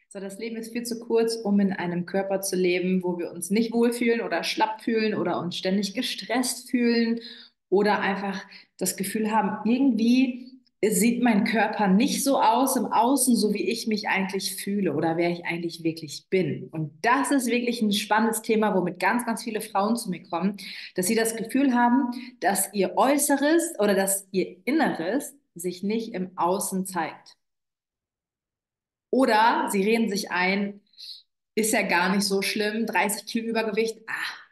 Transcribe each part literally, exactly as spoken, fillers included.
So, das Leben ist viel zu kurz, um in einem Körper zu leben, wo wir uns nicht wohlfühlen oder schlapp fühlen oder uns ständig gestresst fühlen oder einfach das Gefühl haben, irgendwie sieht mein Körper nicht so aus im Außen, so wie ich mich eigentlich fühle oder wer ich eigentlich wirklich bin. Und das ist wirklich ein spannendes Thema, womit ganz, ganz viele Frauen zu mir kommen, dass sie das Gefühl haben, dass ihr Äußeres oder dass ihr Inneres sich nicht im Außen zeigt. Oder sie reden sich ein, ist ja gar nicht so schlimm, dreißig Kilo Übergewicht, ah.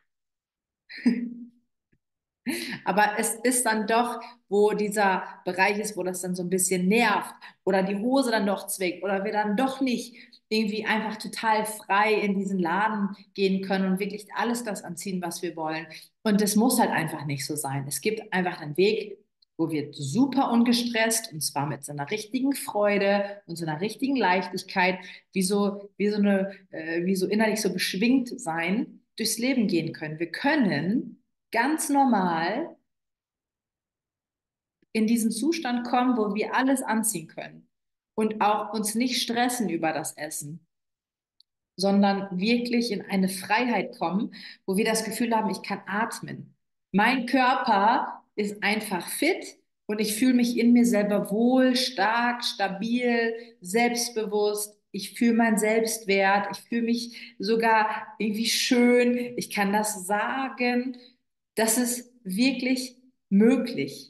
Aber es ist dann doch, wo dieser Bereich ist, wo das dann so ein bisschen nervt oder die Hose dann doch zwickt oder wir dann doch nicht irgendwie einfach total frei in diesen Laden gehen können und wirklich alles das anziehen, was wir wollen. Und das muss halt einfach nicht so sein. Es gibt einfach einen Weg, wo wir super ungestresst und zwar mit so einer richtigen Freude und so einer richtigen Leichtigkeit, wie so, wie so eine, äh, wie so innerlich so beschwingt sein, durchs Leben gehen können. Wir können ganz normal in diesen Zustand kommen, wo wir alles anziehen können und auch uns nicht stressen über das Essen, sondern wirklich in eine Freiheit kommen, wo wir das Gefühl haben, ich kann atmen. Mein Körper ist einfach fit und ich fühle mich in mir selber wohl, stark, stabil, selbstbewusst. Ich fühle meinen Selbstwert. Ich fühle mich sogar irgendwie schön. Ich kann das sagen. Das ist wirklich möglich.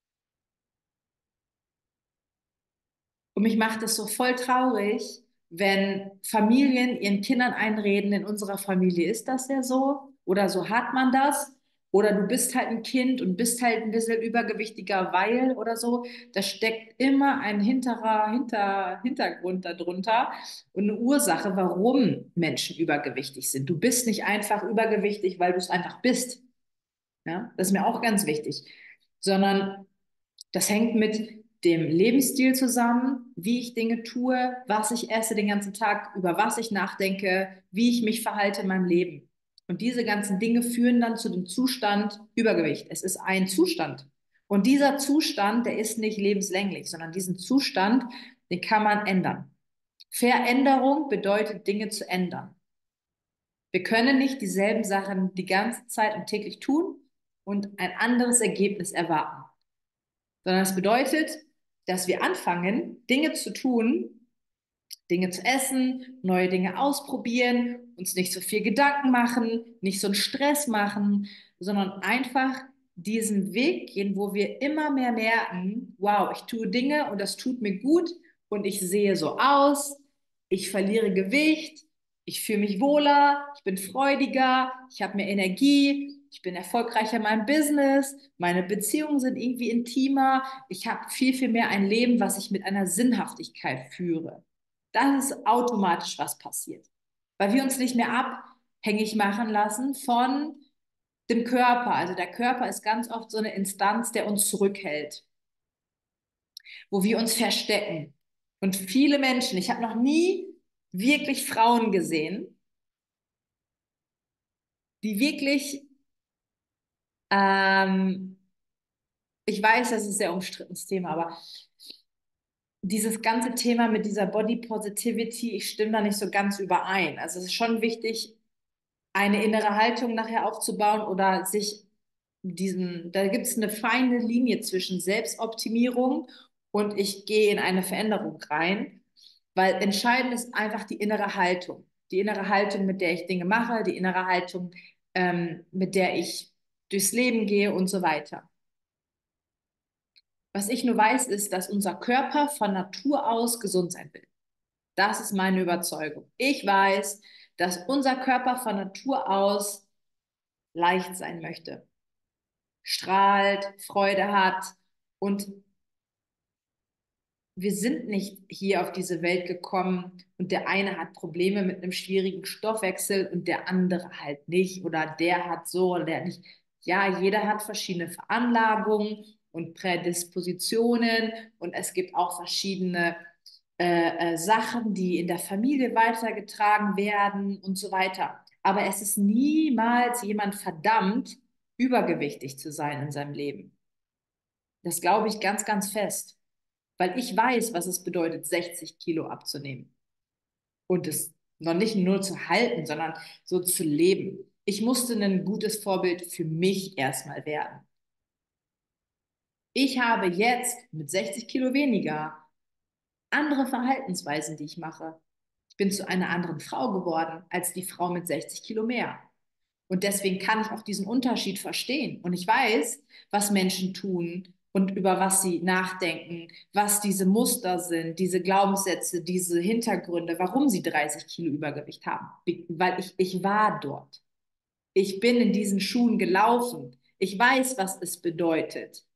Und mich macht es so voll traurig, wenn Familien ihren Kindern einreden, in unserer Familie ist das ja so oder so hat man das. Oder du bist halt ein Kind und bist halt ein bisschen übergewichtiger, weil oder so. Da steckt immer ein hinterer Hinter, Hintergrund darunter und eine Ursache, warum Menschen übergewichtig sind. Du bist nicht einfach übergewichtig, weil du es einfach bist. Ja, das ist mir auch ganz wichtig. Sondern das hängt mit dem Lebensstil zusammen, wie ich Dinge tue, was ich esse den ganzen Tag, über was ich nachdenke, wie ich mich verhalte in meinem Leben. Und diese ganzen Dinge führen dann zu dem Zustand Übergewicht. Es ist ein Zustand. Und dieser Zustand, der ist nicht lebenslänglich, sondern diesen Zustand, den kann man ändern. Veränderung bedeutet, Dinge zu ändern. Wir können nicht dieselben Sachen die ganze Zeit und täglich tun und ein anderes Ergebnis erwarten, sondern es bedeutet, dass wir anfangen, Dinge zu tun, Dinge zu essen, neue Dinge ausprobieren, uns nicht so viel Gedanken machen, nicht so einen Stress machen, sondern einfach diesen Weg gehen, wo wir immer mehr merken, wow, ich tue Dinge und das tut mir gut und ich sehe so aus, ich verliere Gewicht, ich fühle mich wohler, ich bin freudiger, ich habe mehr Energie, ich bin erfolgreicher in meinem Business, meine Beziehungen sind irgendwie intimer, ich habe viel, viel mehr ein Leben, was ich mit einer Sinnhaftigkeit führe. Das ist automatisch, was passiert. Weil wir uns nicht mehr abhängig machen lassen von dem Körper. Also der Körper ist ganz oft so eine Instanz, der uns zurückhält, wo wir uns verstecken. Und viele Menschen, ich habe noch nie wirklich Frauen gesehen, die wirklich, ähm, ich weiß, das ist ein sehr umstrittenes Thema, aber dieses ganze Thema mit dieser Body Positivity, ich stimme da nicht so ganz überein. Also es ist schon wichtig, eine innere Haltung nachher aufzubauen oder sich diesen, da gibt es eine feine Linie zwischen Selbstoptimierung und ich gehe in eine Veränderung rein, weil entscheidend ist einfach die innere Haltung. Die innere Haltung, mit der ich Dinge mache, die innere Haltung, ähm, mit der ich durchs Leben gehe und so weiter. Was ich nur weiß, ist, dass unser Körper von Natur aus gesund sein will. Das ist meine Überzeugung. Ich weiß, dass unser Körper von Natur aus leicht sein möchte, strahlt, Freude hat. Und wir sind nicht hier auf diese Welt gekommen und der eine hat Probleme mit einem schwierigen Stoffwechsel und der andere halt nicht oder der hat so oder der nicht. Ja, jeder hat verschiedene Veranlagungen und Prädispositionen und es gibt auch verschiedene äh, äh, Sachen, die in der Familie weitergetragen werden und so weiter. Aber es ist niemals jemand verdammt, übergewichtig zu sein in seinem Leben. Das glaube ich ganz, ganz fest, weil ich weiß, was es bedeutet, sechzig Kilo abzunehmen. und es noch nicht nur zu halten, sondern so zu leben. Ich musste ein gutes Vorbild für mich erstmal werden. Ich habe jetzt mit sechzig Kilo weniger andere Verhaltensweisen, die ich mache. Ich bin zu einer anderen Frau geworden als die Frau mit sechzig Kilo mehr. Und deswegen kann ich auch diesen Unterschied verstehen. Und ich weiß, was Menschen tun und über was sie nachdenken, was diese Muster sind, diese Glaubenssätze, diese Hintergründe, warum sie dreißig Kilo Übergewicht haben. Weil ich, ich war dort. Ich bin in diesen Schuhen gelaufen. Ich weiß, was es bedeutet.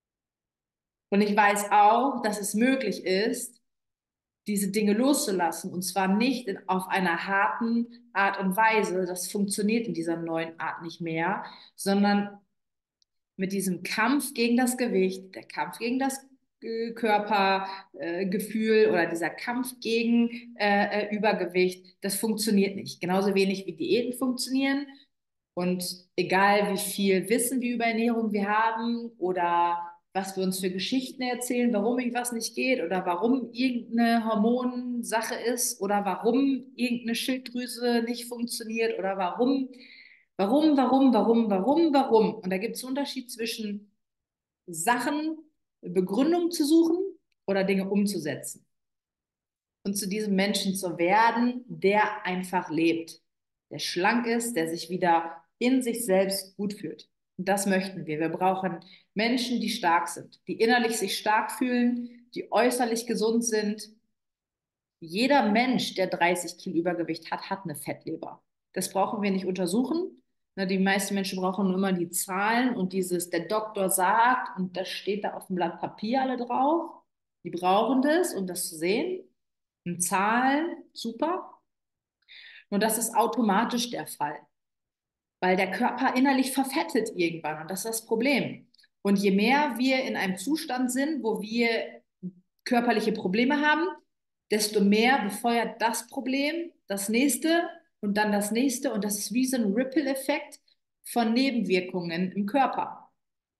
Und ich weiß auch, dass es möglich ist, diese Dinge loszulassen. Und zwar nicht in, auf einer harten Art und Weise. Das funktioniert in dieser neuen Art nicht mehr, sondern mit diesem Kampf gegen das Gewicht, der Kampf gegen das äh, Körpergefühl äh, oder dieser Kampf gegen äh, äh, Übergewicht, das funktioniert nicht. Genauso wenig wie Diäten funktionieren. Und egal wie viel Wissen wir über Ernährung wir haben oder was wir uns für Geschichten erzählen, warum irgendwas nicht geht oder warum irgendeine Hormonsache ist oder warum irgendeine Schilddrüse nicht funktioniert oder warum, warum, warum, warum, warum, warum. Und da gibt es einen Unterschied zwischen Sachen, Begründung zu suchen oder Dinge umzusetzen. Und zu diesem Menschen zu werden, der einfach lebt, der schlank ist, der sich wieder in sich selbst gut fühlt. Und das möchten wir. Wir brauchen Menschen, die stark sind, die innerlich sich stark fühlen, die äußerlich gesund sind. Jeder Mensch, der dreißig Kilo Übergewicht hat, hat eine Fettleber. Das brauchen wir nicht untersuchen. Na, die meisten Menschen brauchen nur immer die Zahlen und dieses, der Doktor sagt, und das steht da auf dem Blatt Papier alle drauf. Die brauchen das, um das zu sehen. Und Zahlen, super. Nur das ist automatisch der Fall, weil der Körper innerlich verfettet irgendwann und das ist das Problem. Und je mehr wir in einem Zustand sind, wo wir körperliche Probleme haben, desto mehr befeuert das Problem das nächste und dann das nächste und das ist wie so ein Ripple-Effekt von Nebenwirkungen im Körper.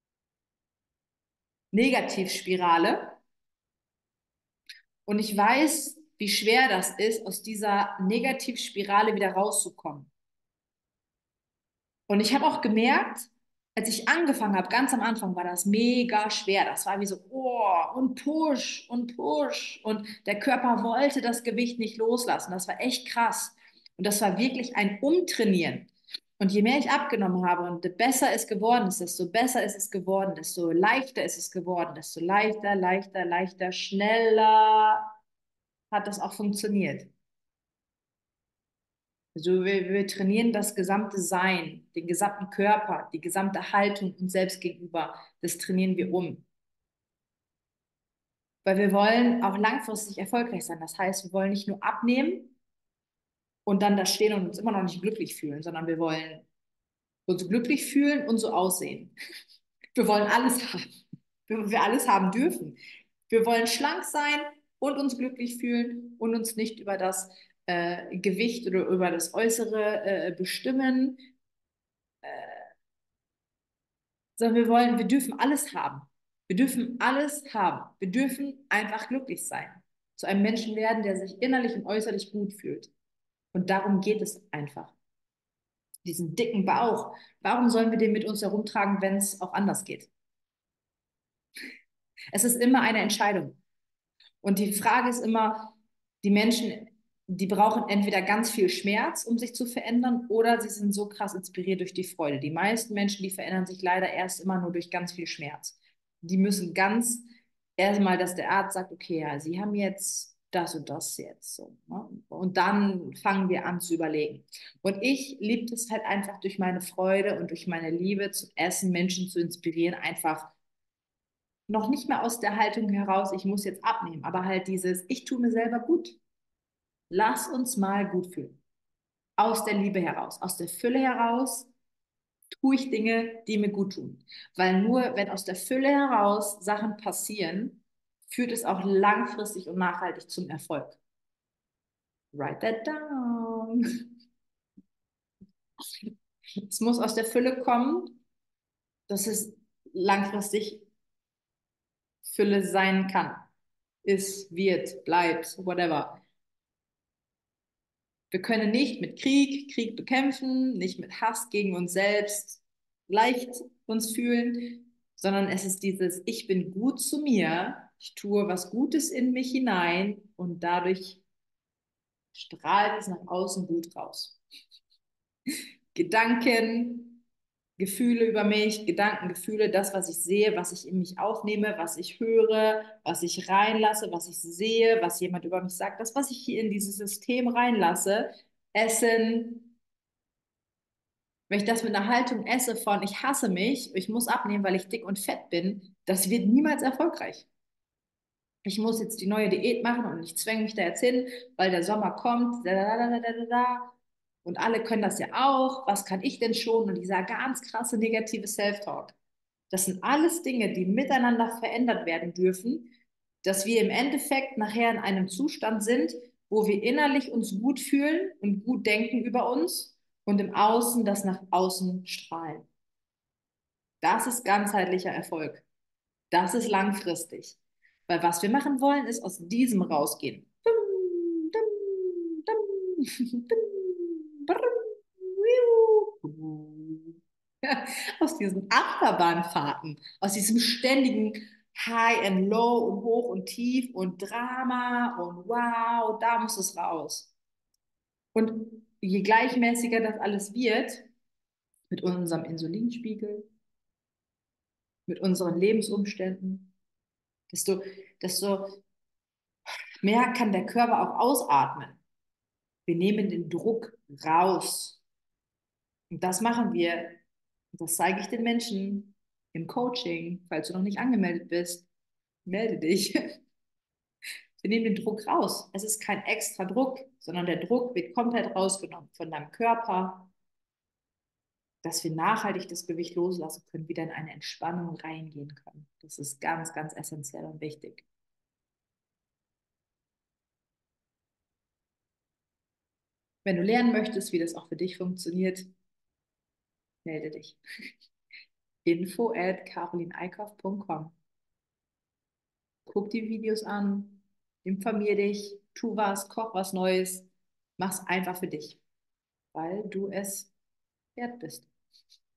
Negativspirale. Und ich weiß, wie schwer das ist, aus dieser Negativspirale wieder rauszukommen. Und ich habe auch gemerkt, als ich angefangen habe, ganz am Anfang war das mega schwer. Das war wie so, oh, und Push und Push. Und der Körper wollte das Gewicht nicht loslassen. Das war echt krass. Und das war wirklich ein Umtrainieren. Und je mehr ich abgenommen habe und besser es geworden ist, desto besser ist es geworden, desto leichter ist es geworden, desto leichter, leichter, leichter, schneller hat das auch funktioniert. Also wir, wir trainieren das gesamte Sein, den gesamten Körper, die gesamte Haltung uns selbst gegenüber. Das trainieren wir um. Weil wir wollen auch langfristig erfolgreich sein. Das heißt, wir wollen nicht nur abnehmen und dann da stehen und uns immer noch nicht glücklich fühlen, sondern wir wollen uns glücklich fühlen und so aussehen. Wir wollen alles haben. Wir, wir alles haben dürfen. Wir wollen schlank sein und uns glücklich fühlen und uns nicht über das äh, Gewicht oder über das Äußere äh, bestimmen, sondern wir wollen, wir dürfen alles haben. Wir dürfen alles haben. Wir dürfen einfach glücklich sein. Zu einem Menschen werden, der sich innerlich und äußerlich gut fühlt. Und darum geht es einfach. Diesen dicken Bauch. Warum sollen wir den mit uns herumtragen, wenn es auch anders geht? Es ist immer eine Entscheidung. Und die Frage ist immer, die Menschen, die brauchen entweder ganz viel Schmerz, um sich zu verändern, oder sie sind so krass inspiriert durch die Freude. Die meisten Menschen, die verändern sich leider erst immer nur durch ganz viel Schmerz. Die müssen ganz erstmal, dass der Arzt sagt, okay, ja, Sie haben jetzt das und das jetzt so. Ne? Und dann fangen wir an zu überlegen. Und ich liebe es halt einfach durch meine Freude und durch meine Liebe zum Essen, Menschen zu inspirieren, einfach noch nicht mehr aus der Haltung heraus, ich muss jetzt abnehmen, aber halt dieses, ich tue mir selber gut. Lass uns mal gut fühlen. Aus der Liebe heraus, aus der Fülle heraus tue ich Dinge, die mir gut tun. Weil nur wenn aus der Fülle heraus Sachen passieren, führt es auch langfristig und nachhaltig zum Erfolg. Write that down. Es muss aus der Fülle kommen, dass es langfristig Fülle sein kann. Ist, wird, bleibt, whatever. Wir können nicht mit Krieg, Krieg bekämpfen, nicht mit Hass gegen uns selbst leicht uns fühlen, sondern es ist dieses, ich bin gut zu mir, ich tue was Gutes in mich hinein und dadurch strahlt es nach außen gut raus. Gedanken, Gefühle über mich, Gedanken, Gefühle, das, was ich sehe, was ich in mich aufnehme, was ich höre, was ich reinlasse, was ich sehe, was jemand über mich sagt, das, was ich hier in dieses System reinlasse, Essen, wenn ich das mit einer Haltung esse von, ich hasse mich, ich muss abnehmen, weil ich dick und fett bin, das wird niemals erfolgreich. Ich muss jetzt die neue Diät machen und ich zwänge mich da jetzt hin, weil der Sommer kommt. Da, da, da, da, da, da. Und alle können das ja auch. Was kann ich denn schon? Und dieser ganz krasse negative Self-Talk. Das sind alles Dinge, die miteinander verändert werden dürfen, dass wir im Endeffekt nachher in einem Zustand sind, wo wir innerlich uns gut fühlen und gut denken über uns und im Außen das nach außen strahlen. Das ist ganzheitlicher Erfolg. Das ist langfristig. Weil was wir machen wollen, ist aus diesem rausgehen. Aus diesen Achterbahnfahrten, aus diesem ständigen High and Low und Hoch und Tief und Drama und wow, da muss es raus. Und je gleichmäßiger das alles wird, mit unserem Insulinspiegel, mit unseren Lebensumständen, desto, desto mehr kann der Körper auch ausatmen. Wir nehmen den Druck raus. Und das machen wir. Das zeige ich den Menschen im Coaching. Falls du noch nicht angemeldet bist, melde dich. Wir nehmen den Druck raus. Es ist kein extra Druck, sondern der Druck wird komplett rausgenommen von deinem Körper, dass wir nachhaltig das Gewicht loslassen können, wieder in eine Entspannung reingehen können. Das ist ganz, ganz essentiell und wichtig. Wenn du lernen möchtest, wie das auch für dich funktioniert, melde dich. info at carolineeickhoff punkt com. Guck die Videos an, informier dich, tu was, koch was Neues, mach's einfach für dich, weil du es wert bist.